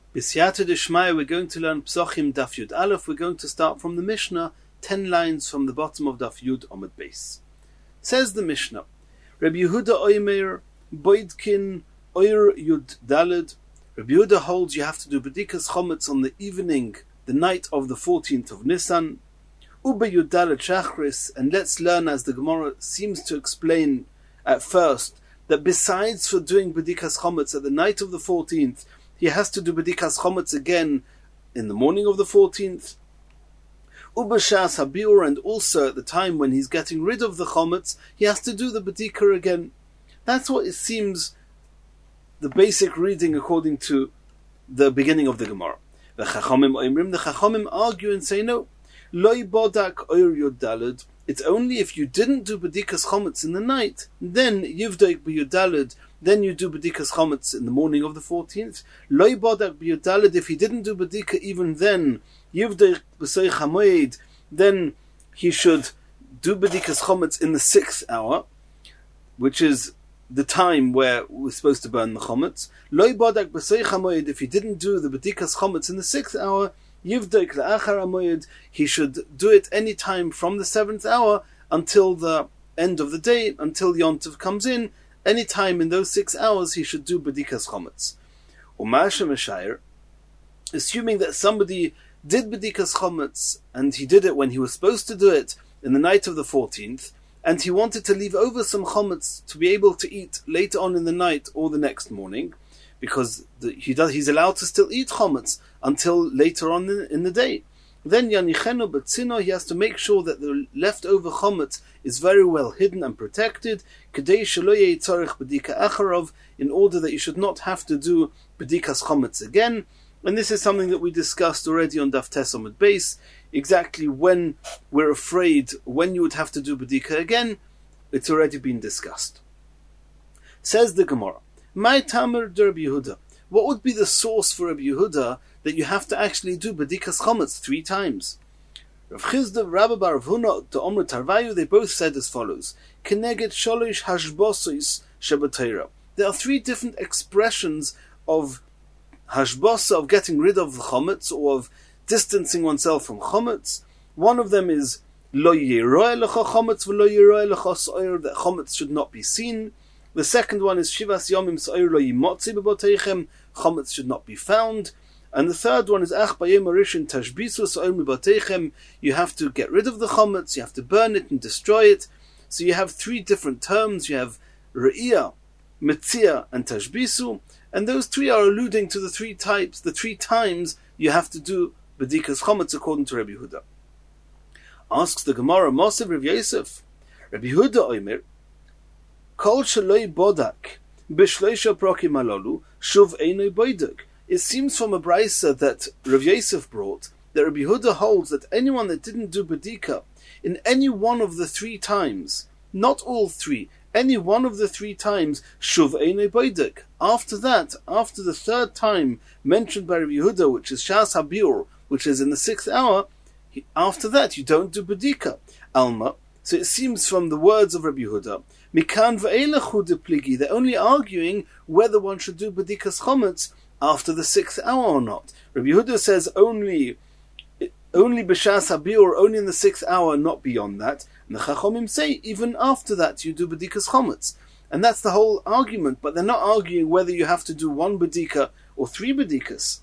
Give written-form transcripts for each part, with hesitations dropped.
B'siyata d'shmaya, we're going to learn Psochim Daf Yud Aleph. We're going to start from the Mishnah, 10 lines from the bottom of Daf Yud Amud Beis. Says the Mishnah, Rabbi Yehuda Oimer, Boidkin, Oyer Yud Daled. Rabbi Yehuda holds you have to do B'dikas Chometz on the evening, the night of the 14th of Nisan. Uba Yud Daled Shachris, and let's learn, as the Gemara seems to explain at first, that besides for doing B'dikas Chometz at the night of the 14th, he has to do B'dikas Chometz again in the morning of the 14th. Ubashas Habir, and also at the time when he's getting rid of the Chometz, he has to do the B'dika again. That's what it seems the basic reading according to the beginning of the Gemara. The Chachamim argue and say no. Loi bodak oyer yud daled. It's only if you didn't do B'dikas Chometz in the night, then yivdek b'yud daled, then you do B'dikas Chometz in the morning of the 14th. Loi bodak b'yud daled, if he didn't do B'dika even then, yivdek b'soich hamoed, then he should do B'dikas Chometz in the 6th hour, which is the time where we're supposed to burn the Chometz. Loi bodak b'soich hamoed, if he didn't do the B'dikas Chometz in the 6th hour, Yivdek la'achar hamoed, he should do it any time from the 7th hour until the end of the day, until Yom Tov comes in. Any time in those 6 hours he should do B'dikas Chometz. U'ma'asha Meshayer, assuming that somebody did B'dikas Chometz and he did it when he was supposed to do it in the night of the 14th, and he wanted to leave over some Chometz to be able to eat later on in the night or the next morning, because he's allowed to still eat Chometz until later on in the day. Then Yanichenu B'tzino, he has to make sure that the leftover Chometz is very well hidden and protected, Kedei shelo yeh tzarich B'dika acharov, in order that you should not have to do B'dikas Chometz again. And this is something that we discussed already on Daf Tes Amud Beis, exactly when we're afraid, when you would have to do B'dika again, it's already been discussed. Says the Gemara, My Tamer de Rabbi Yehuda. What would be the source for Rabbi Yehuda that you have to actually do B'dikas Chometz 3 times? Rav Chizda, Rabbi Bar Huna, to Omer Tarvayu, they both said as follows: Keneged sholish hashbosos shebatayra. There are 3 different expressions of hashbosa, of getting rid of the Chometz, or of distancing oneself from Chometz. One of them is lo yiroeh lecha Chometz v'lo yiroeh lecha so'ir, that Chometz should not be seen. The second one is Shivas Yomim So'ir Lo Yimotzi B'Boteichem, Chometz should not be found. And the third one is Ach Bayem Arishin Tashbisu So'ir B'Boteichem, you have to get rid of the Chometz, you have to burn it and destroy it. So you have 3 different terms. You have Re'iyah, Metzia, and Tashbisu, and those 3 are alluding to the 3 types, the 3 times you have to do B'dikas Chometz according to Rabbi Yehuda. Asks the Gemara, Moshe Rav Yosef, Rabbi Yehuda Omer, Kol sheloi bodak b'shleisha prokim alolu shuv einoi boidak. It seems from a brisa that Rav Yosef brought that Rabbi Yehuda holds that anyone that didn't do B'dika in any one of the 3 times, not all 3, any one of the 3 times, shuv einoi boidak. After that, after the 3rd time mentioned by Rabbi Yehuda, which is Shas Habir, which is in the 6th hour, after that you don't do B'dika. Alma. So it seems from the words of Rabbi Yehuda, Mikan ve'elechu de pligi, they're only arguing whether one should do B'dikas Chometz after the 6th hour or not. Rabbi Yehuda says only b'shas habir, or only in the 6th hour, not beyond that. And the Chachamim say even after that you do B'dikas Chometz. And that's the whole argument, but they're not arguing whether you have to do 1 B'dika or 3 B'dikas.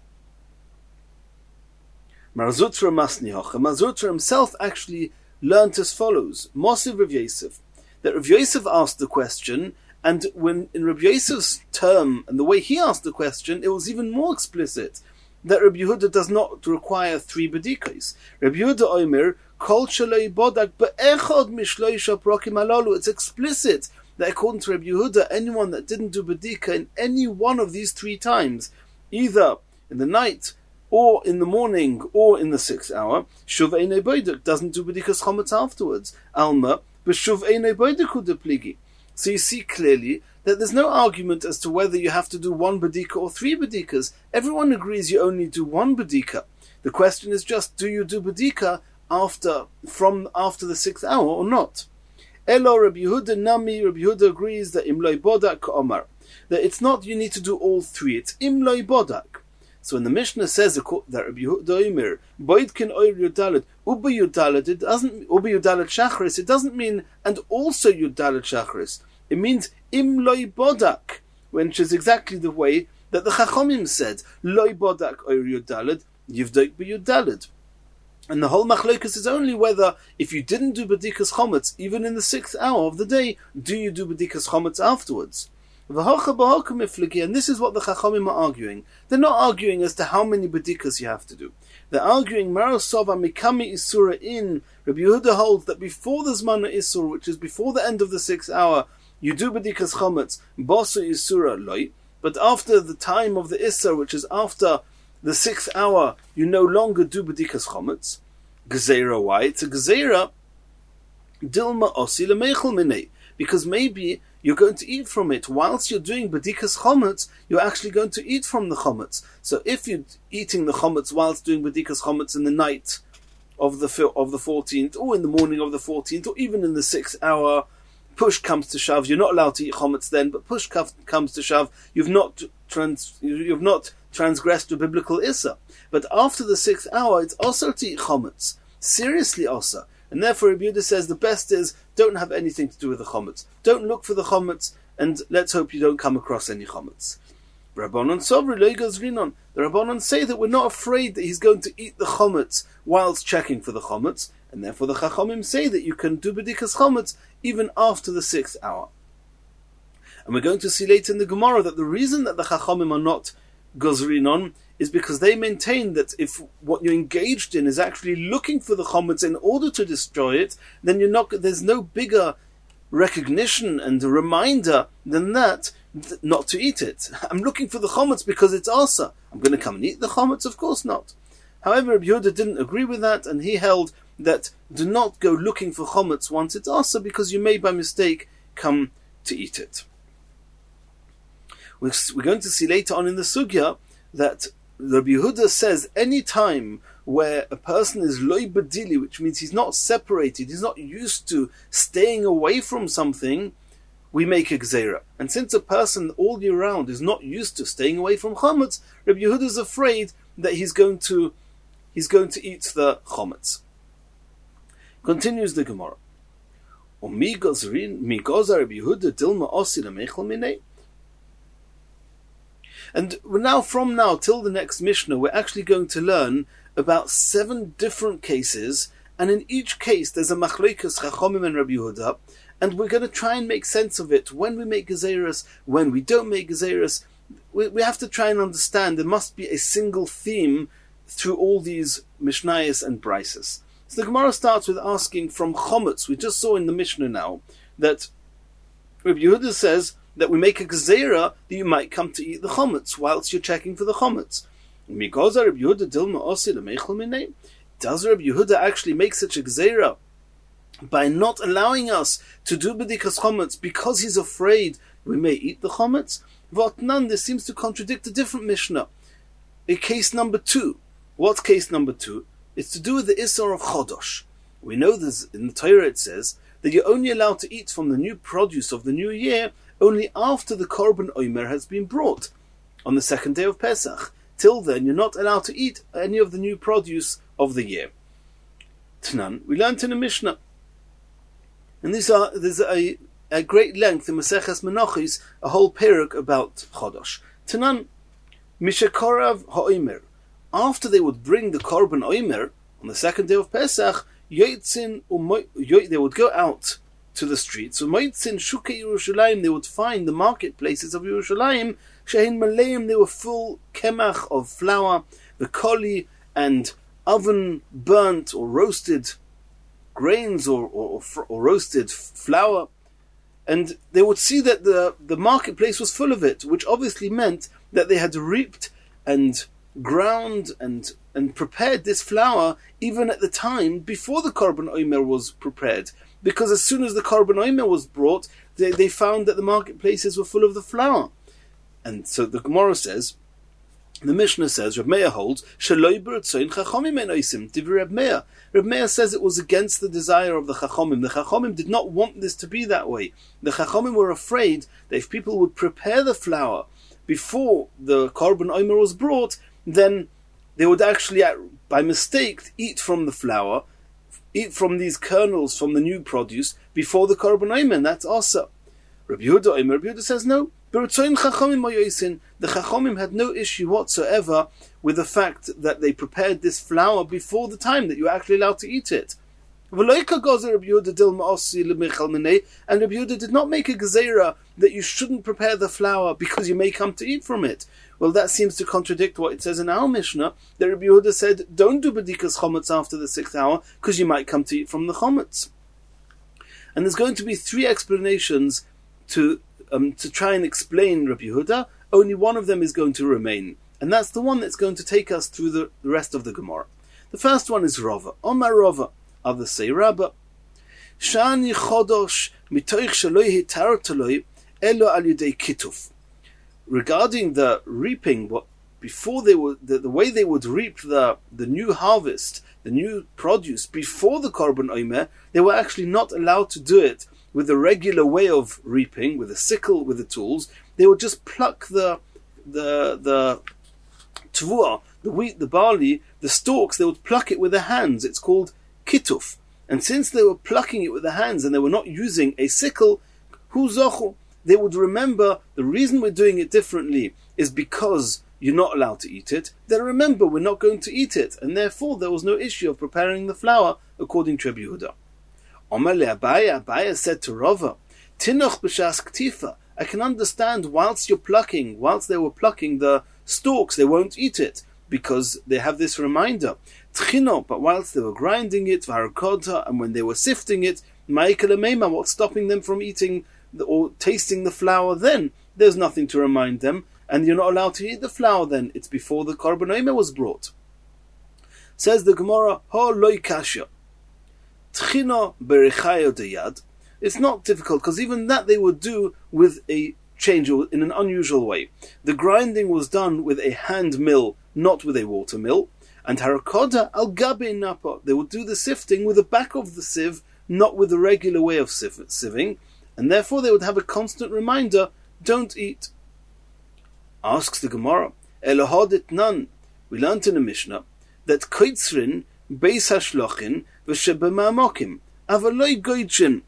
Mar Zutra Masnihoch, Mar Zutra himself actually learnt as follows: Moshe Rav Yosef, that Rav Yosef asked the question, and when in Rav Yosef's term and the way he asked the question, it was even more explicit that Rabbi Yehuda does not require 3 B'dikas. Rabbi Yehuda Omer, Kol sheloi bodak be'echad mishloisha prokim alalu. It's explicit that according to Rabbi Yehuda, anyone that didn't do B'dika in any one of these 3 times, either in the night, or in the morning, or in the 6th hour, shuv einoi bodak, doesn't do B'dikas Chometz afterwards. Alma, b'shuv einoi bodak de pligi. So you see clearly that there's no argument as to whether you have to do 1 B'dika or 3 B'dikas. Everyone agrees you only do 1 B'dika. The question is just, do you do B'dika after the 6th hour or not? Elo Rabbi Yehuda Nami, Rabbi Yehuda agrees that Imloi Bodak Omar, that it's not you need to do all 3, it's Imloi Bodak. So when the Mishnah says that Rabbi Yehuda Omer, Boidkin Oir Yudalet, Uba Yudalet, it doesn't, Uba Yudalet Shachris, it doesn't mean, and also Yudalet Shachris. It means Im Loi Bodak, which is exactly the way that the Chachomim said, Loi Bodak Oir Yudalet, Yivdoik B'Yudalet. And the whole machlokas is only whether, if you didn't do B'dikas Chometz, even in the 6th hour of the day, do you do B'dikas Chometz afterwards? And this is what the Chachamim are arguing. They're not arguing as to how many B'dikas you have to do. They're arguing, Marasova Mikami Isura in, Rabbi Yehuda holds that before the Zman Isur, which is before the end of the 6th hour, you do B'dikas Chometz, Bosu Isura Loi, but after the time of the Isur, which is after the 6th hour, you no longer do B'dikas Chometz. Gezerah, why? It's a Gezerah, Dilma Osi Lemeichel Minei, because maybe you're going to eat from it. Whilst you're doing B'dikas Chometz, you're actually going to eat from the Chometz. So if you're eating the Chometz whilst doing B'dikas Chometz in the night of the 14th, or in the morning of the 14th, or even in the 6th hour, push comes to shove, you're not allowed to eat Chometz then, but push comes to shove, you've not transgressed a biblical Issa. But after the 6th hour, it's also to eat Chometz. Seriously also. And therefore Rabbi Yehuda says the best is, don't have anything to do with the Chometz. Don't look for the Chometz, and let's hope you don't come across any Chometz. Rabbanon Sovri Loigos Rinon. The Rabbanon say that we're not afraid that he's going to eat the Chometz whilst checking for the Chometz, and therefore the Chachamim say that you can do B'dikas Chometz even after the 6th hour. And we're going to see later in the Gemara that the reason that the Chachamim are not Gozrinon is because they maintain that if what you're engaged in is actually looking for the Chometz in order to destroy it, then there's no bigger recognition and a reminder than that not to eat it. I'm looking for the Chometz because it's Asa. I'm going to come and eat the Chometz? Of course not. However, Rabbi Yehuda didn't agree with that, and he held that do not go looking for Chometz once it's Asa, because you may by mistake come to eat it. We're going to see later on in the Sugya that Rabbi Yehuda says any time where a person is loy badili, which means he's not separated, he's not used to staying away from something, we make a gzeira. And since a person all year round is not used to staying away from chometz, Rabbi Yehuda is afraid that he's going to eat the chometz. Continues the Gemara. And from now till the next Mishnah, we're actually going to learn about 7 different cases, and in each case there's a machlokas Chachamim and Rabbi Yehuda, and we're going to try and make sense of it. When we make gezeirus, when we don't make gezeirus, we have to try and understand there must be a single theme through all these Mishnayos and Brises. So the Gemara starts with asking from chometz. We just saw in the Mishnah now that Rabbi Yehuda says that we make a gezeira that you might come to eat the chometz whilst you're checking for the chometz. Does Rabbi Yehuda actually make such a gezeira by not allowing us to do b'dikas chometz because he's afraid we may eat the chometz? V'otnan, this seems to contradict a different Mishnah. In case number 2. What's case number 2? It's to do with the Isser of Chodosh. We know this in the Torah. It says that you're only allowed to eat from the new produce of the new year only after the Korban Omer has been brought on the 2nd day of Pesach. Till then, you're not allowed to eat any of the new produce of the year. Tanan, we learned in the Mishnah. And there's a great length in Maseches Menachos, a whole perek about Chodosh. Tanan, Mishakorav HaOmer. After they would bring the Korban Omer on the 2nd day of Pesach, they would go out to the streets. So Moitzin Shukei Yerushalayim, they would find the marketplaces of Yerushalayim, Shehin Maleim, they were full kemach of flour, the koli and oven burnt or roasted grains or roasted flour, and they would see that the marketplace was full of it, which obviously meant that they had reaped and ground and prepared this flour even at the time before the Korban Omer was prepared, because as soon as the Korban Omer was brought, they found that the marketplaces were full of the flour. And so the Gemara says, the Mishnah says, Reb Meir holds, Shaloi b'ratzoin chachomim en oisim, divrei Reb Meir. Reb Meir says it was against the desire of the Chachomim. The Chachomim did not want this to be that way. The Chachomim were afraid that if people would prepare the flour before the Korban Omer was brought, then they would actually, by mistake, eat from the flour, eat from these kernels from the new produce before the Korban Omer, and that's also. Rabbi Yehuda says no. The Chachamim had no issue whatsoever with the fact that they prepared this flour before the time that you were actually allowed to eat it. And Rabbi Yehuda did not make a gezerah that you shouldn't prepare the flour because you may come to eat from it. Well, that seems to contradict what it says in our Mishnah, that Rabbi Yehuda said, don't do bedikas chometz after the 6th hour because you might come to eat from the chometz. And there's going to be 3 explanations to try and explain Rabbi Yehuda. Only one of them is going to remain, and that's the one that's going to take us through the rest of the Gemara. The first one is Rava. Omar Rava, others say Rabba. Shani chodosh mitoich shaloi hitar taloi elo al yudei kituf. Regarding the reaping, before they would the way they would reap the new harvest, the new produce before the Korban Omer, they were actually not allowed to do it with the regular way of reaping, with a sickle, with the tools. They would just pluck the tvua, the wheat, the barley, the stalks. They would pluck it with their hands. It's called kituf. And since they were plucking it with their hands and they were not using a sickle, hu zochu, they would remember the reason we're doing it differently is because you're not allowed to eat it. Then remember, we're not going to eat it, and therefore there was no issue of preparing the flour according to Rabbi Yehuda. Omar le Abaya said to Rava, Tinoch b'shas ktifa. I can understand whilst they were plucking the stalks, they won't eat it because they have this reminder. Tchino, but whilst they were grinding it, v'harakota, and when they were sifting it, ma'ikal meima, what's stopping them from eating or tasting the flour then? There's nothing to remind them, and you're not allowed to eat the flour then. It's before the Korban Omer was brought. Says the Gemara, Ho loy kasha. Tchino berichayo deyad. It's not difficult, because even that they would do with a change, in an unusual way. The grinding was done with a hand mill, not with a water mill. And harakoda al gabe napa. They would do the sifting with the back of the sieve, not with the regular way of sieving. And therefore they would have a constant reminder, don't eat. Asks the Gemara, Elohadit nan. We learnt in a Mishnah that koitzrin beis hashlochin v'shebema'amokim avaloi goitchin.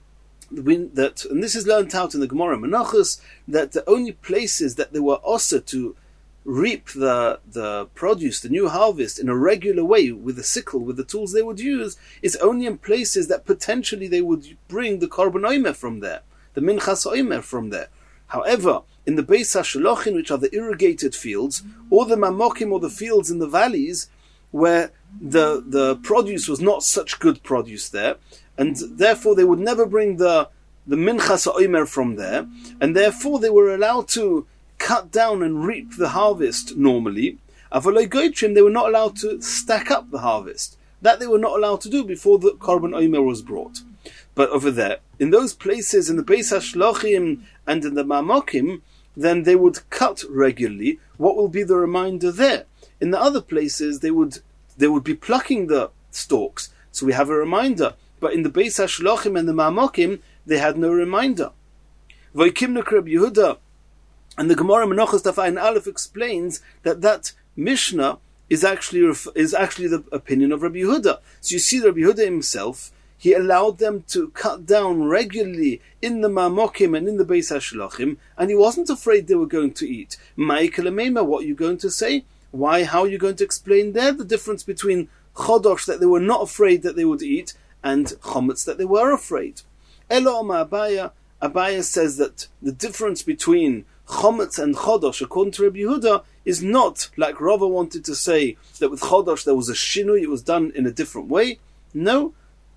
That, and this is learnt out in the Gemara Menachos, that the only places that they were also to reap the produce, the new harvest, in a regular way with a sickle, with the tools they would use, is only in places that potentially they would bring the Korban Omer from there, the Minchas Omer from there. However, in the Beis HaShalochin, which are the irrigated fields, or the Mamokim, or the fields in the valleys, where the produce was not such good produce there, and therefore they would never bring the Minchas Omer from there, and therefore they were allowed to cut down and reap the harvest normally. Avaloi goitrim, they were not allowed to stack up the harvest. That they were not allowed to do before the Korban Omer was brought. But over there, in those places, in the Beis HaShlochim and in the Mamokim, then they would cut regularly. What will be the reminder there? In the other places, they would be plucking the stalks, so we have a reminder. But in the Beis HaShlochim and the Mamokim, they had no reminder. Voikimnik Rabbi Yehuda, and the Gemara Menachos Daf Ayin Aleph explains that Mishnah is actually the opinion of Rabbi Yehuda. So you see, Rabbi Yehuda himself, he allowed them to cut down regularly in the Mamokim and in the Beis HaShlochim, and he wasn't afraid they were going to eat. Ma'ikal Meima, what are you going to say? Why? How are you going to explain there the difference between chodosh that they were not afraid that they would eat and chometz that they were afraid? Elo Amar Abaya. Abaya says that the difference between chometz and chodosh, according to Rabbi Yehuda, is not like Rava wanted to say, that with chodosh there was a shinui, it was done in a different way. No,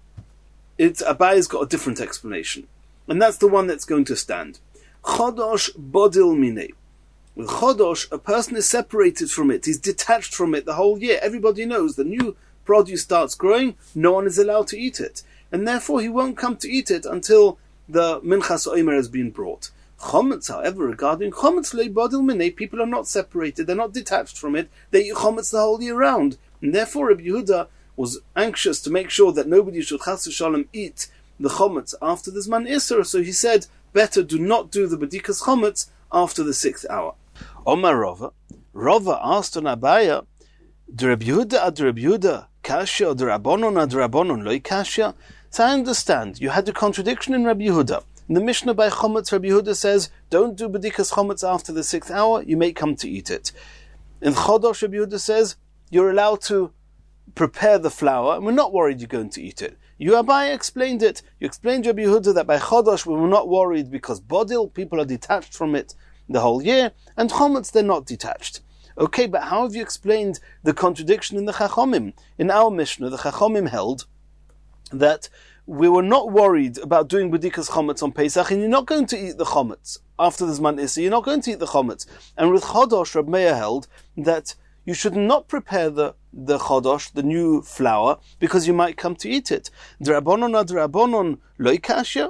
Abaya's got a different explanation, and that's the one that's going to stand. Chodosh bodil minei. With chodosh, a person is separated from it, he's detached from it the whole year. Everybody knows the new produce starts growing, no one is allowed to eat it, and therefore he won't come to eat it until the Minchas Omer has been brought. Chometz, however, regarding chometz leibadil minei, people are not separated, they're not detached from it, they eat chometz the whole year round, and therefore Rabbi Yehuda was anxious to make sure that nobody should chas v'shalom eat the chometz after the Zman Isser, so he said, better do not do the bedikas chometz after the 6th hour. Omar Rava, Rava asked on Abaya, the Rabbi Yehuda ad Rabbi Yehuda kasha, or the Rabbanon ad Rabbanon loy kasha. So I understand, you had a contradiction in Rabbi Yehuda. In the Mishnah by Chometz, Rabbi Yehuda says, don't do B'dikas Chometz after the 6th hour, you may come to eat it. In Chodosh, Rabbi Yehuda says, you're allowed to prepare the flour, and we're not worried you're going to eat it. You Abai explained it. You explained Rabbi Yehuda that by Chodosh we were not worried because Bodil, people are detached from it the whole year, and Chometz, they're not detached. Okay, but how have you explained the contradiction in the Chachomim? In our Mishnah, the Chachomim held that we were not worried about doing B'dikas Chometz on Pesach, and you're not going to eat the Chometz. After the Zman Issa, you're not going to eat the Chometz. And with Chodosh, Reb Meir held that you should not prepare the Chodosh, the new flour, because you might come to eat it. D'Rabbanon ad Rabbanon loy kasha?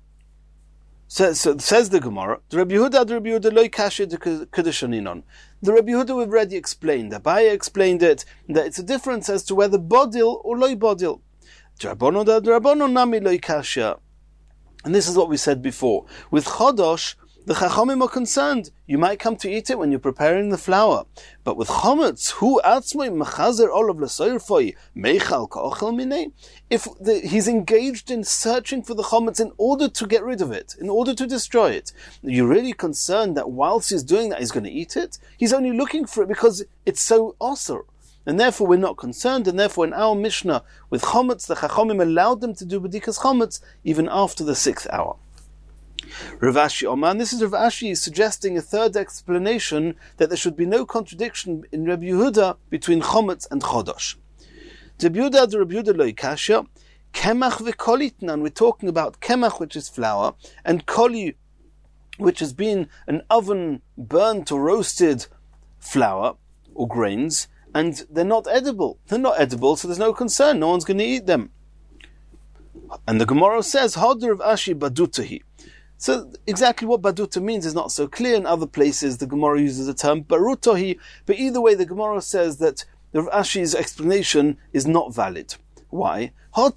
So says the Gemara, the Rabbi Yehuda ad Rabbi Yehuda loy kasha de kedeshaninon. The Rabbi Yehuda we've already explained. Abaye explained it, that it's a difference as to whether bodil or loy bodil. D'Rabbanon ad Rabbanon nami loy kasha. And this is what we said before. With Chodosh, the Chachamim are concerned. You might come to eat it when you're preparing the flour. But with Chometz, hu atzmoi mechazer olav l'soyrfoi meichal ka'ochel minei. If he's engaged in searching for the Chometz in order to get rid of it, in order to destroy it, you're really concerned that whilst he's doing that, he's going to eat it? He's only looking for it because it's so osur. And therefore we're not concerned, and therefore in our Mishnah, with Chometz, the Chachamim allowed them to do B'dikas Chometz even after the 6th hour. Rav Ashi Omar, and this is Rav Ashi suggesting a third explanation that there should be no contradiction in Rabbi Yehuda between Chometz and Chodosh. Rabbi Yehuda ad Rabbi Yehuda loy kasha, kemach v'kolitnan, we're talking about kemach, which is flour, and koli, which has been an oven burnt or roasted flour or grains, and they're not edible. They're not edible, so there's no concern, no one's going to eat them. And the Gemara says, Hadar of Ashi badutahi. So exactly what baduta means is not so clear. In other places the Gemara uses the term barutohi, but either way the Gemara says that Rav Ashi's explanation is not valid. Why?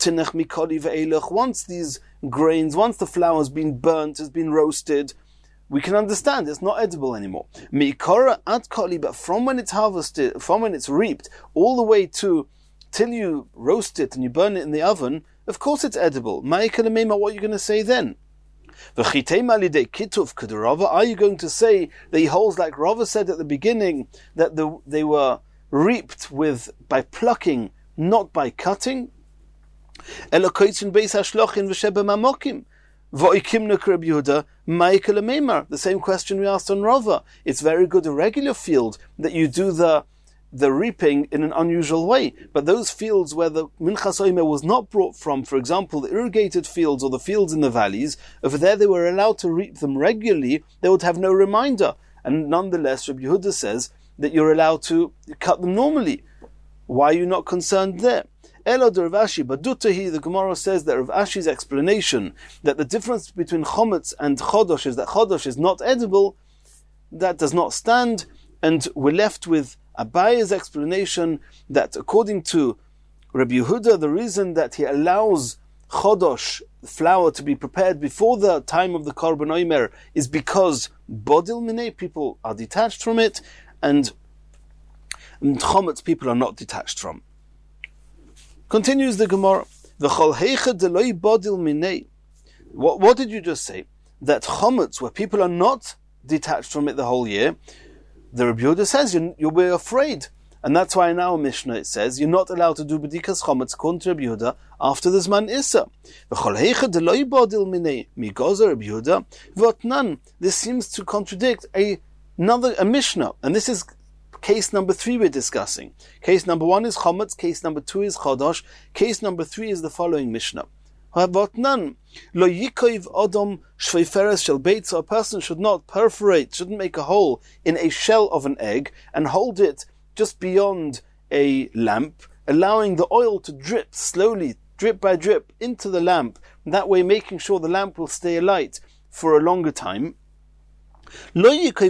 Once these grains, once the flour has been burnt, has been roasted, we can understand it's not edible anymore. But from when it's harvested, from when it's reaped, all the way to till you roast it and you burn it in the oven, of course it's edible. What are you going to say then? Are you going to say that he holds like Rava said at the beginning, that they were reaped by plucking, not by cutting? The same question we asked on Rava. It's very good, a regular field, that you do the reaping in an unusual way. But those fields where the Minchas Omer was not brought from, for example, the irrigated fields or the fields in the valleys, over there they were allowed to reap them regularly, they would have no reminder. And nonetheless, Rabbi Yehuda says that you're allowed to cut them normally. Why are you not concerned there? Elo de Rav Ashi badutahi, the Gemara says that Rav Ashi's explanation that the difference between Chometz and Chodosh is that Chodosh is not edible, that does not stand, and we're left with Abaye's explanation that according to Rabbi Yehuda, the reason that he allows Chodosh, flour, to be prepared before the time of the Korban Omer is because Bodil Minei, people are detached from it, and Chometz, people are not detached from. Continues the Gemara, V'chol heicha deloi Bodil Minei. What did you just say? That Chometz, where people are not detached from it the whole year, the Rabbi Yehuda says you'll be afraid. And that's why in our Mishnah it says you're not allowed to do B'dikas Chometz according to Rabbi Yehuda after the Zman Issa. This seems to contradict a Mishnah. And this is case number 3 we're discussing. Case number 1 is Chometz, case number 2 is Chodosh, case number 3 is the following Mishnah. A person should not perforate, shouldn't make a hole in a shell of an egg and hold it just beyond a lamp, allowing the oil to drip slowly, drip by drip, into the lamp, that way making sure the lamp will stay alight for a longer time. And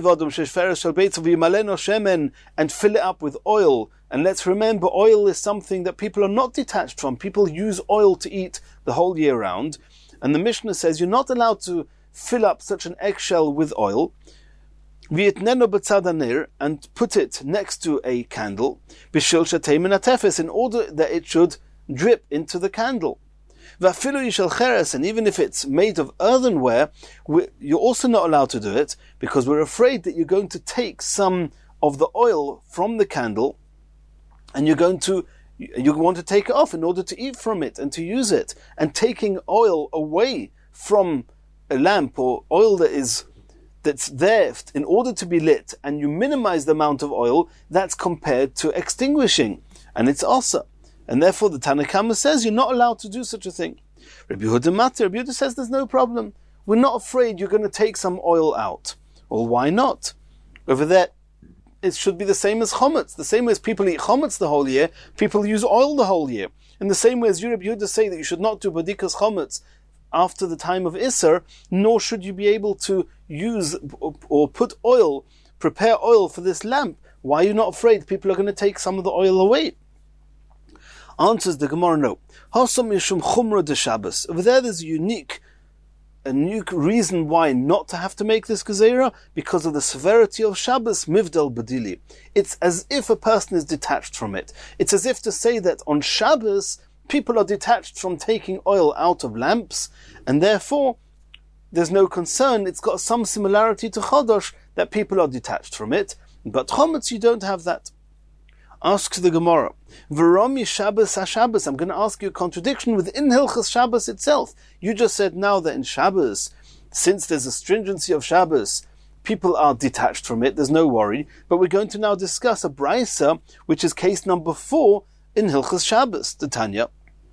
fill it up with oil. And let's remember, oil is something that people are not detached from. People use oil to eat the whole year round. And the Mishnah says you're not allowed to fill up such an eggshell with oil. V'yitneno b'tzad hanir, and put it next to a candle, b'shil shatei min hatefes, in order that it should drip into the candle. V'afilu yishal cheres, and even if it's made of earthenware, you're also not allowed to do it, because we're afraid that you're going to take some of the oil from the candle, and you want to take it off in order to eat from it and to use it. And taking oil away from a lamp, or oil that's there in order to be lit, and you minimize the amount of oil, that's compared to extinguishing, and it's also. And therefore the Tanna Kama says you're not allowed to do such a thing. Rabbi Yehuda says there's no problem. We're not afraid you're going to take some oil out. Well, why not? Over there, it should be the same as chometz. The same way as people eat chometz the whole year, people use oil the whole year. In the same way as Rabbi Yehuda say that you should not do badikas chometz after the time of Isser, nor should you be able to use or prepare oil for this lamp. Why are you not afraid people are going to take some of the oil away? Answers the Gemara, no. Hasam mishum chumra de Shabbos. Over there's a unique reason why not to have to make this gezerah, because of the severity of Shabbos, mivdal badili. It's as if a person is detached from it. It's as if to say that on Shabbos, people are detached from taking oil out of lamps, and therefore there's no concern. It's got some similarity to Chodosh, that people are detached from it, but chometz you don't have that. Asks the Gemara, V'romi Shabbos ha-Shabbos. I'm going to ask you a contradiction within Hilchas Shabbos itself. You just said now that in Shabbos, since there's a stringency of Shabbos, people are detached from it, there's no worry. But we're going to now discuss a Braisa, which is case number 4 in Hilchas Shabbos, the Tanya.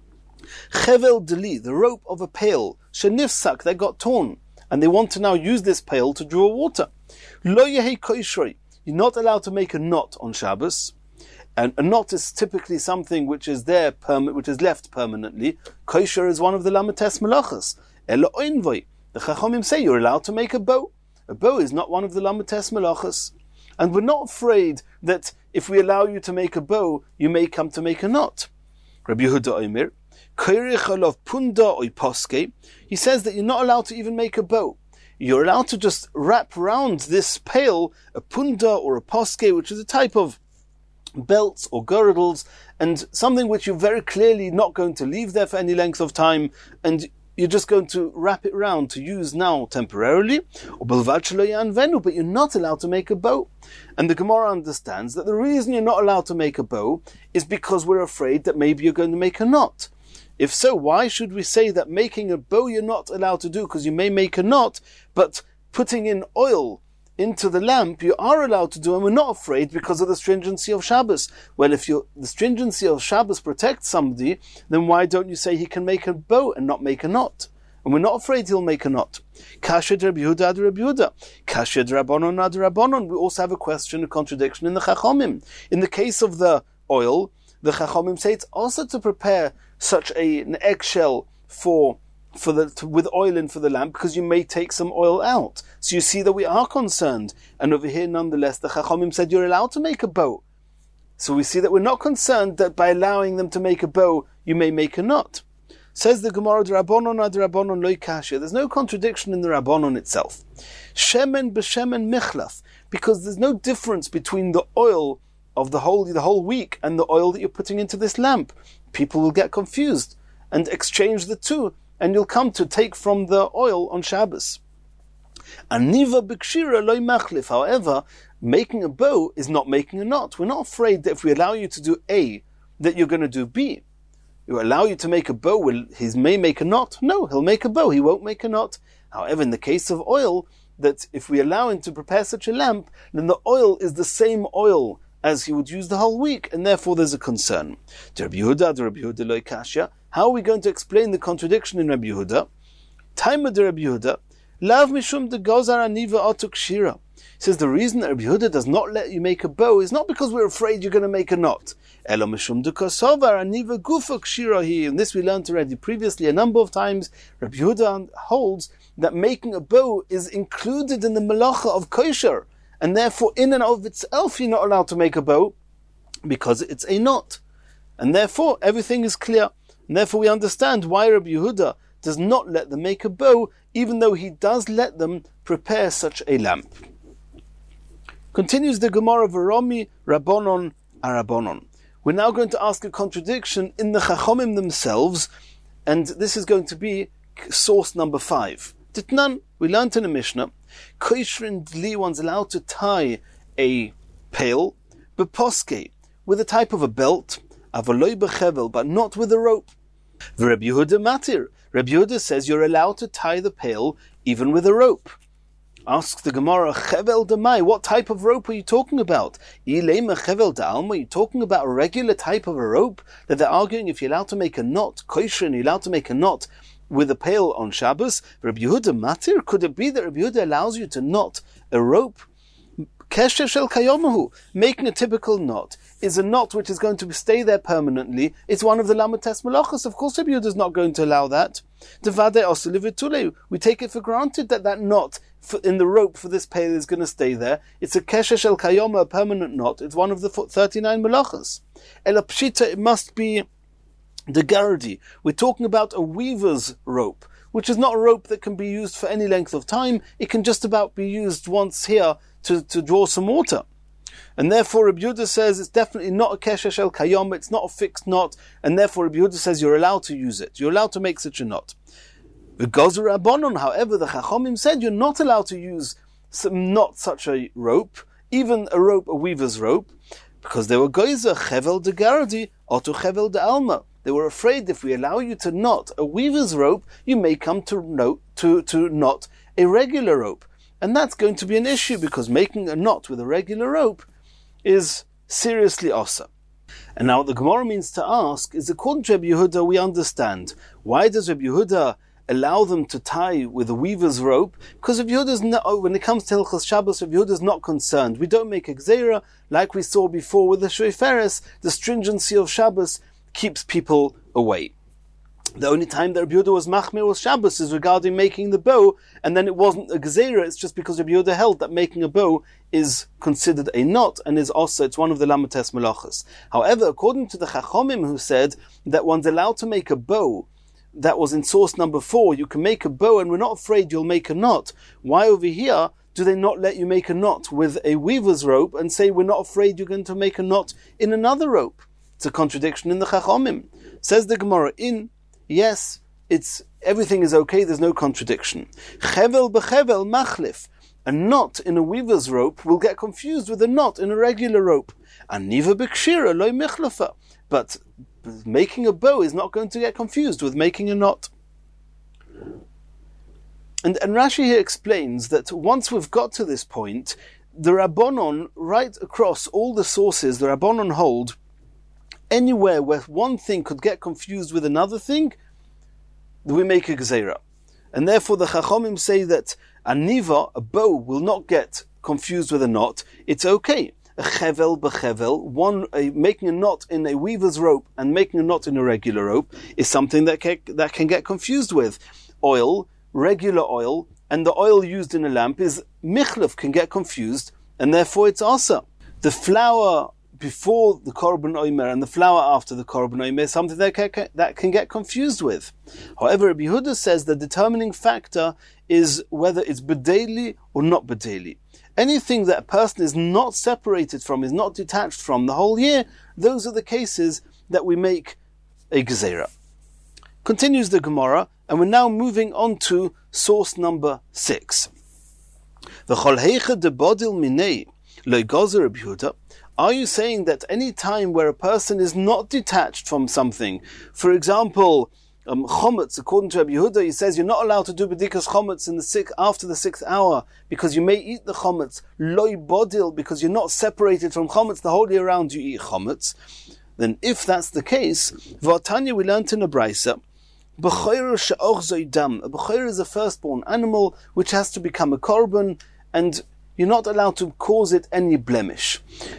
Chevel deli, the rope of a pail, shenifsak, that got torn, and they want to now use this pail to draw water. Lo yehi koishrei, you're not allowed to make a knot on Shabbos. And a knot is typically something which is which is left permanently. Kosher is one of the lamates malachas. Elo oinvoi. The Chachamim say you're allowed to make a bow. A bow is not one of the lamates malachas. And we're not afraid that if we allow you to make a bow, you may come to make a knot. Rabbi Yehuda Omer, Koirich punda oy poske. He says that you're not allowed to even make a bow. You're allowed to just wrap around this pail a punda or a poske, which is a type of belts or girdles, and something which you're very clearly not going to leave there for any length of time, and you're just going to wrap it round to use now temporarily, but you're not allowed to make a bow. And the Gemara understands that the reason you're not allowed to make a bow is because we're afraid that maybe you're going to make a knot. If so, why should we say that making a bow you're not allowed to do because you may make a knot, but putting in oil into the lamp you are allowed to do, and we're not afraid because of the stringency of Shabbos? Well, if the stringency of Shabbos protects somebody, then why don't you say he can make a bow and not make a knot? And we're not afraid he'll make a knot. Kasha Rabbi Yehuda ad Rabbi Yehuda. Kasha Rabbanon ad Rabbanon. We also have a question, a contradiction in the Chachamim. In the case of the oil, the Chachamim say it's also to prepare such an eggshell with oil in for the lamp, because you may take some oil out. So you see that we are concerned. And over here, nonetheless, the Chachamim said you're allowed to make a bow. So we see that we're not concerned that by allowing them to make a bow, you may make a knot. Says the Gemara, Rabbanon ad Rabbanon loy kasha. There's no contradiction in the Rabbanon itself. Shemen b'shemen michlaf, because there's no difference between the oil of the whole week and the oil that you're putting into this lamp. People will get confused and exchange the two, and you'll come to take from the oil on Shabbos. Aniva b'kshira loy machlif. However, making a bow is not making a knot. We're not afraid that if we allow you to do A, that you're going to do B. You allow you to make a bow, he may make a knot. No, he'll make a bow, he won't make a knot. However, in the case of oil, that if we allow him to prepare such a lamp, then the oil is the same oil as he would use the whole week, and therefore there's a concern. Rabbi Yehuda loy kasha. How are we going to explain the contradiction in Rabbi Yehuda? Taima de Rabbi Yehuda, lav mishum de gozar aniva otuk shira. Says the reason that Rabbi Yehuda does not let you make a bow is not because we're afraid you're going to make a knot. Elo mishum de kosovar aniva gufak shira hi. And this we learned already previously a number of times. Rabbi Yehuda holds that making a bow is included in the malacha of kosher, and therefore in and of itself you're not allowed to make a bow because it's a knot. And therefore everything is clear. And therefore we understand why Rabbi Yehuda does not let them make a bow, even though he does let them prepare such a lamp. Continues the Gemara, Veromi Rabbonon Arabonon. We're now going to ask a contradiction in the Chachomim themselves, and this is going to be source number 5. Titnan, we learned in the Mishnah, Koishrin Dli, one's allowed to tie a pail, Beposke, with a type of a belt, Avaloi Bechevel, but not with a rope. Rabbi Yehuda Matir, Rabbi Yehuda says you're allowed to tie the pail even with a rope. Asks the Gemara, Chevel Demai, what type of rope are you talking about? Ilema Chevel D'Alma, are you talking about a regular type of a rope? That they're arguing if you're allowed to make a knot, Koishrin, you're allowed to make a knot with a pail on Shabbos. Rabbi Yehuda Matir, could it be that Rabbi Yehuda allows you to knot a rope? Kesher Shel Kayomahu, making a typical knot, is a knot which is going to stay there permanently. It's one of the Lamates Malachas. Of course Rabbi Yehuda is not going to allow that. We take it for granted that that knot in the rope for this pail is going to stay there. It's a Kesher Shel Kayoma, a permanent knot. It's one of the 39 Malachas. Ela Pshita, it must be the Gardi. We're talking about a weaver's rope, which is not a rope that can be used for any length of time. It can just about be used once here to draw some water. And therefore Rabbi Yehuda says it's definitely not a Kesher Shel Kayom, it's not a fixed knot, and therefore Rabbi Yehuda says you're allowed to use it. You're allowed to make such a knot. The Gozer Rabbanon, however, the Chachomim said you're not allowed to use not such a rope, even a rope, a weaver's rope, because they were Gozer Chevel de Gardi, Otu Chevel de Alma. They were afraid if we allow you to knot a weaver's rope, you may come to knot a regular rope. And that's going to be an issue, because making a knot with a regular rope is seriously awesome. And now what the Gemara means to ask is, according to Rabbi Yehuda, we understand. Why does Rabbi Yehuda allow them to tie with a weaver's rope? Because Rabbi Yehuda's not, when it comes to Hilchos Shabbos, Rabbi Yehuda is not concerned. We don't make a gzeira, like we saw before with the Shoiferes. The stringency of Shabbos keeps people away. The only time that Rabbi Yehuda was machmir was Shabbos is regarding making the bow, and then it wasn't a gzeira, it's just because Rabbi Yehuda held that making a bow is considered a knot, and is also, it's one of the Lamates Malachas. However, according to the Chachomim, who said that one's allowed to make a bow, that was in source number 4, you can make a bow and we're not afraid you'll make a knot. Why over here do they not let you make a knot with a weaver's rope and say we're not afraid you're going to make a knot in another rope? It's a contradiction in the Chachomim. Says the Gemara, yes, everything is okay, there's no contradiction. Chevel bechevel machlif. A knot in a weaver's rope will get confused with a knot in a regular rope. Aniva b'kshira loy michlafa. But making a bow is not going to get confused with making a knot. And Rashi here explains that once we've got to this point, the Rabbonon, right across all the sources, the Rabbonon hold, anywhere where one thing could get confused with another thing, we make a gzeira. And therefore the Chachomim say that a niva, a bow, will not get confused with a knot. It's okay. A chevel bechevel, making a knot in a weaver's rope and making a knot in a regular rope is something that can get confused with. Oil, regular oil, and the oil used in a lamp is michlef, can get confused, and therefore it's asa. The flour before the Korban Omer and the flour after the Korban Omer is something that can get confused with. However, Rabbi Yehuda says the determining factor is whether it's bedeli or not bedeli. Anything that a person is not separated from, is not detached from the whole year, those are the cases that we make a gezerah. Continues the Gemara, and we're now moving on to source number 6. V'chol heicha de bodil minei lo gozer Rabbi Yehuda. Are you saying that any time where a person is not detached from something, for example, chometz, according to Rabbi Yehuda, he says you're not allowed to do bedikas chometz after the 6th hour because you may eat the chometz, loy bodil, because you're not separated from chometz the whole year round, you eat chometz. Then if that's the case, v'atanya, we learned in a brisa, b'choyer she'och zoi dam. A b'choyer is a firstborn animal which has to become a korban, and you're not allowed to cause it any blemish.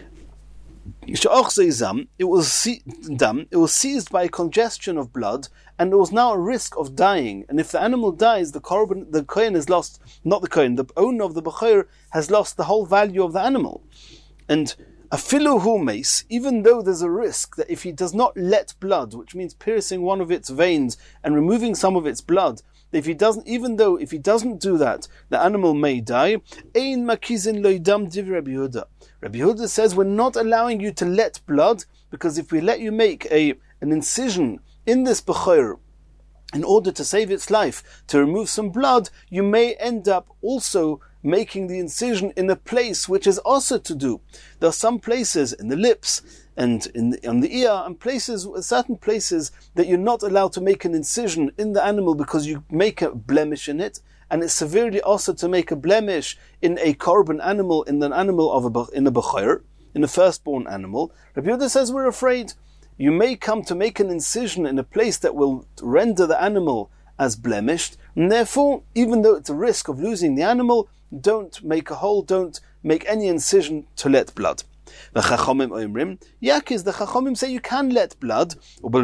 It was seized by a congestion of blood, and there was now a risk of dying. And if the animal dies, the kohen has lost, not the kohen, the owner of the b'choyer has lost the whole value of the animal. And afilu hu meis, even though there's a risk that if he does not let blood, which means piercing one of its veins and removing some of its blood, if he doesn't do that, the animal may die. Ein makizin lo dam div Rabbi Yehuda. Rabbi Yehuda says we're not allowing you to let blood, because if we let you make an incision in this bechor in order to save its life, to remove some blood, you may end up also making the incision in a place which is also to do. There are some places in the lips and on the ear, and certain places that you're not allowed to make an incision in the animal because you make a blemish in it, and it's severely also to make a blemish in a korban animal, in an animal in a bechor, in a firstborn animal. Rabbi Yehuda says we're afraid you may come to make an incision in a place that will render the animal as blemished, and therefore, even though it's a risk of losing the animal, don't make a hole, don't make any incision to let blood. The Chachamim say you can let blood,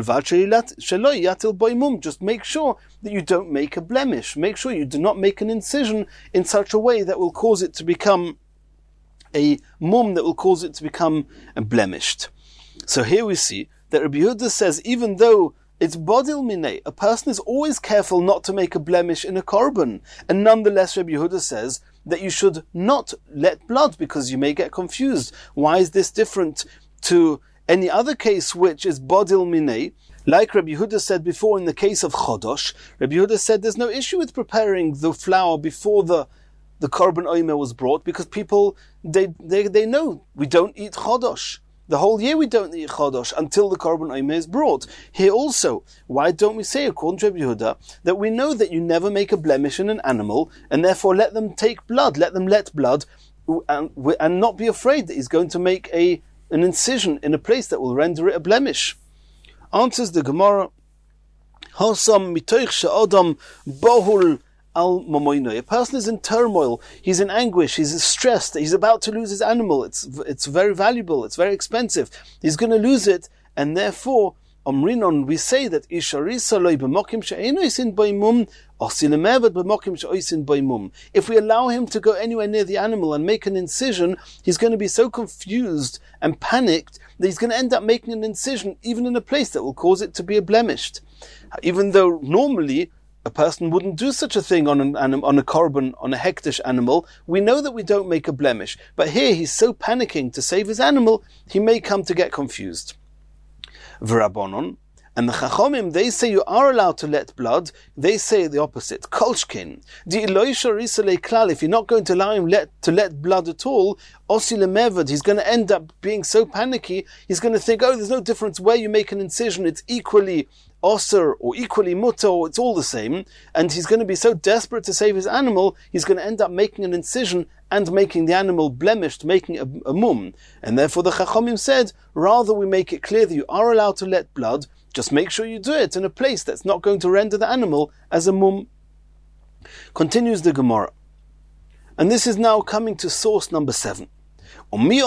just make sure that you don't make a blemish. Make sure you do not make an incision in such a way that will cause it to become a mum, that will cause it to become blemished. So here we see that Rabbi Yehuda says even though it's bodil minei, a person is always careful not to make a blemish in a korban, and nonetheless Rabbi Yehuda says that you should not let blood because you may get confused. Why is this different to any other case which is bodil minei? Like Rabbi Yehuda said before in the case of chodosh, Rabbi Yehuda said there's no issue with preparing the flour before the korban omer was brought, because people, they know we don't eat chodosh. The whole year we don't eat chodosh until the korban omer is brought. Here also, why don't we say, according to Rabbi Yehuda, that we know that you never make a blemish in an animal, and therefore let them take blood, let them let blood, and not be afraid that he's going to make an incision in a place that will render it a blemish. Answers the Gemara, Hasam mitoich she'adam bohul al mamoinoi. A person is in turmoil, he's in anguish, he's stressed, he's about to lose his animal, it's very valuable, it's very expensive, he's going to lose it, and therefore, Omrinon, we say that Isharisa loy b'mokim she'eino isin baimum, osilemevet b'mokim she'oisin baimum. If we allow him to go anywhere near the animal and make an incision, he's going to be so confused and panicked that he's going to end up making an incision even in a place that will cause it to be blemished. Even though normally a person wouldn't do such a thing on a korban, on a hektish animal. We know that we don't make a blemish, but here he's so panicking to save his animal, he may come to get confused. V'Rabbanon, and the Chachamim, they say you are allowed to let blood. They say the opposite. Kolshkin, if you're not going to allow him to let blood at all, osilemevad, he's going to end up being so panicky. He's going to think, oh, there's no difference where you make an incision. It's equally osir or equally mutter, or it's all the same. And he's going to be so desperate to save his animal, he's going to end up making an incision and making the animal blemished, making a mum. And therefore the Chachamim said, rather we make it clear that you are allowed to let blood, just make sure you do it in a place that's not going to render the animal as a mum. Continues the Gemara. And this is now coming to source number 7. We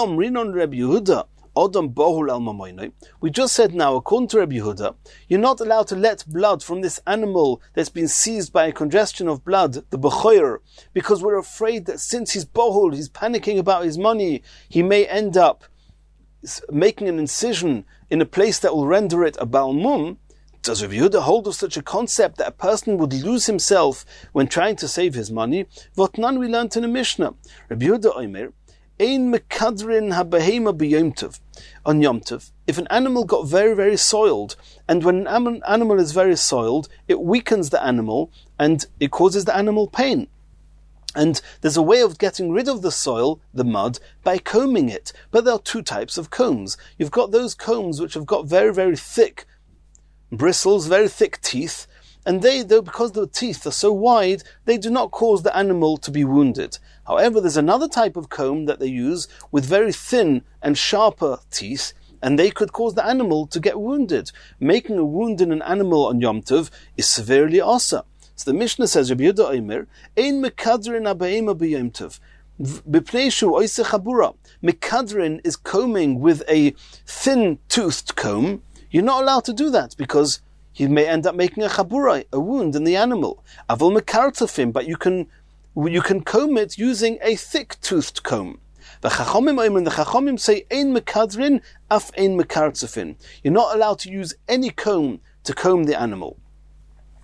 just said now, according to Rabbi Yehuda, you're not allowed to let blood from this animal that's been seized by a congestion of blood, the bechor, because we're afraid that since he's bohul, he's panicking about his money, he may end up making an incision in a place that will render it a balmum. Does Rabbi Yehuda hold of such a concept that a person would lose himself when trying to save his money? Votnan, we learned in a Mishnah. Rabbi Yehuda Omer, Ein mekadrin habehema b'yom tov. On Yom Tov, if an animal got very, very soiled, and when an animal is very soiled, it weakens the animal and it causes the animal pain. And there's a way of getting rid of the soil, the mud, by combing it. But there are two types of combs. You've got those combs which have got very, very thick bristles, very thick teeth, and they, though because the teeth are so wide, they do not cause the animal to be wounded. However, there's another type of comb that they use with very thin and sharper teeth, and they could cause the animal to get wounded. Making a wound in an animal on Yom Tov is severely asa. So the Mishnah says, Rabbi Yehuda Omer, Ein mekadrin habehema b'yom tov. B'pnei shu oiseh chabura. Mekadrin is combing with a thin-toothed comb. You're not allowed to do that because you may end up making a chabura, a wound in the animal. Aval mekartzafim, but you can comb it using a thick-toothed comb. The Chachamim say, Ein mekadrin, af ein mekartzafin. You're not allowed to use any comb to comb the animal.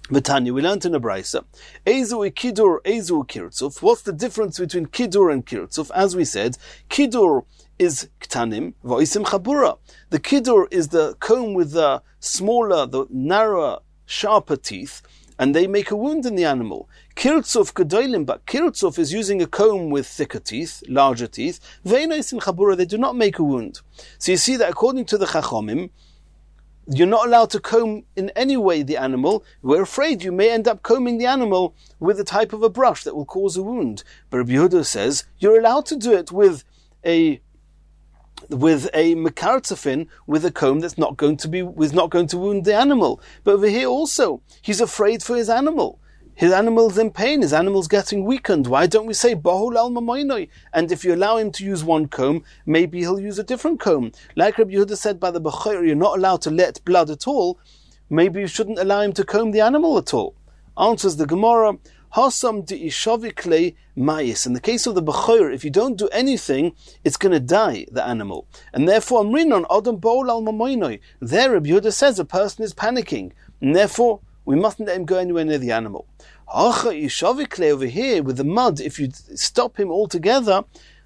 V'tanya, we learned in a brayso, Ezu kidur, ezu kirtzuf. What's the difference between kidur and kirtzuf? As we said, kidur is ktanim, v'oisim chabura. The kidur is the comb with the smaller, the narrower, sharper teeth, and they make a wound in the animal. Kirtzuf gedolim, but kirtzuf is using a comb with thicker teeth, larger teeth. V'oisim chabura, they do not make a wound. So you see that according to the Chachomim, you're not allowed to comb in any way the animal. We're afraid you may end up combing the animal with a type of a brush that will cause a wound. But Rabbi Yehuda says you're allowed to do it with a mekartzafin, with a comb that's not going to wound the animal. But over here also, he's afraid for his animal. His animal's in pain, his animal's getting weakened. Why don't we say, Bahul al Mamoinoi? And if you allow him to use one comb, maybe he'll use a different comb. Like Rabbi Yehuda said by the Bechor, you're not allowed to let blood at all. Maybe you shouldn't allow him to comb the animal at all. Answers the Gemara, Hasam de'ishavikle mayis. In the case of the Bechor, if you don't do anything, it's going to die, the animal. And therefore, Amrinon, Adam Bahul al Mamoinoi. There Rabbi Yehuda says a person is panicking. And therefore, we mustn't let him go anywhere near the animal. Over here, with the mud, if you stop him altogether,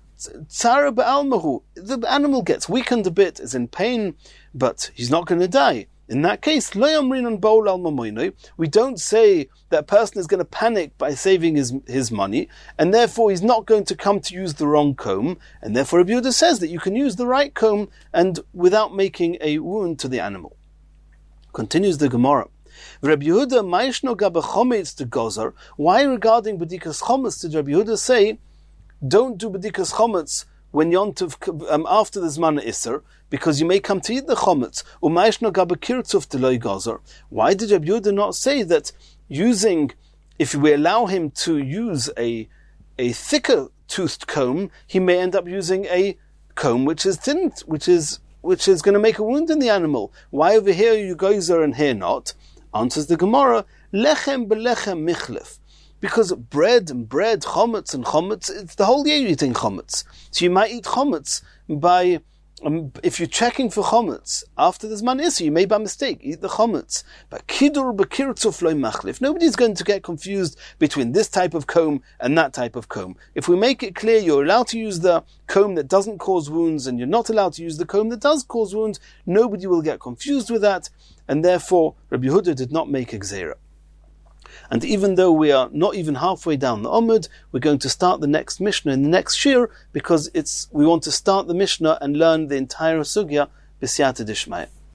the animal gets weakened a bit, is in pain, but he's not going to die. In that case, we don't say that a person is going to panic by saving his money, and therefore he's not going to come to use the wrong comb, and therefore Rabbi Yehuda says that you can use the right comb and without making a wound to the animal. Continues the Gemara. Rabbi Yehuda, Maishno Gabe Chometz to Gozer. Why regarding B'dikas Chometz did Rabbi Yehuda say, don't do B'dikas Chometz when Yontiv, after the Zman Isser, because you may come to eat the Chometz. U'Maishno Gabe Kirtzuf Deloi Gozer. Why did Rabbi Yehuda not say that if we allow him to use a thicker toothed comb, he may end up using a comb which is thin, which is going to make a wound in the animal? Why over here you Gozer and here not? Answers the Gemara, lechem belechem michlef. Because bread and bread, chometz and chometz, it's the whole year you're eating chometz. So you might eat chometz by, if you're checking for chometz, after the Zman Isser, you may by mistake eat the chometz. But kidur b'kirtzuf loy machlif. Nobody's going to get confused between this type of comb and that type of comb. If we make it clear you're allowed to use the comb that doesn't cause wounds and you're not allowed to use the comb that does cause wounds, nobody will get confused with that. And therefore, Rabbi Yehuda did not make a gzeira. And even though we are not even halfway down the Omud, we're going to start the next Mishnah in the next Shir, because we want to start the Mishnah and learn the entire Sugya b'siyata d'ishmaya.